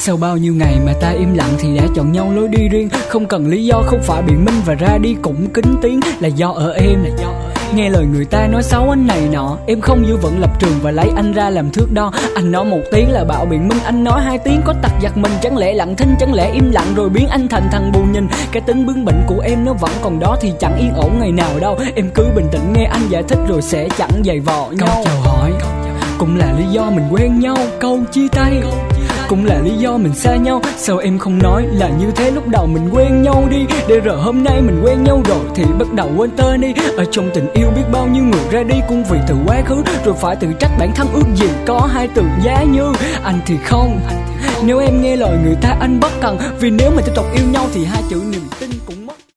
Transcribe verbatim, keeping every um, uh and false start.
Sau bao nhiêu ngày mà ta im lặng thì đã chọn nhau lối đi riêng. Không cần lý do, không phải biện minh và ra đi cũng kính tiếng. Là do ở em, nghe lời người ta nói xấu anh này nọ, em không giữ vững lập trường và lấy anh ra làm thước đo. Anh nói một tiếng là bảo biện minh, anh nói hai tiếng có tật giật mình. Chẳng lẽ lặng thinh, chẳng lẽ im lặng rồi biến anh thành thằng bù nhìn. Cái tính bướng bỉnh của em nó vẫn còn đó thì chẳng yên ổn ngày nào đâu. Em cứ bình tĩnh nghe anh giải thích rồi sẽ chẳng giày vò nhau. Câu chào hỏi cũng là lý do mình quen nhau, câu chia tay cũng là lý do mình xa nhau. Sao em không nói là như thế lúc đầu mình quen nhau đi, để rồi hôm nay mình quen nhau rồi thì bắt đầu quên tên đi. Ở trong tình yêu biết bao nhiêu người ra đi cũng vì từ quá khứ, rồi phải tự trách bản thân ước gì có hai từ giá như. Anh thì không, nếu em nghe lời người ta anh bất cần, vì nếu mà tiếp tục yêu nhau thì hai chữ niềm tin cũng mất.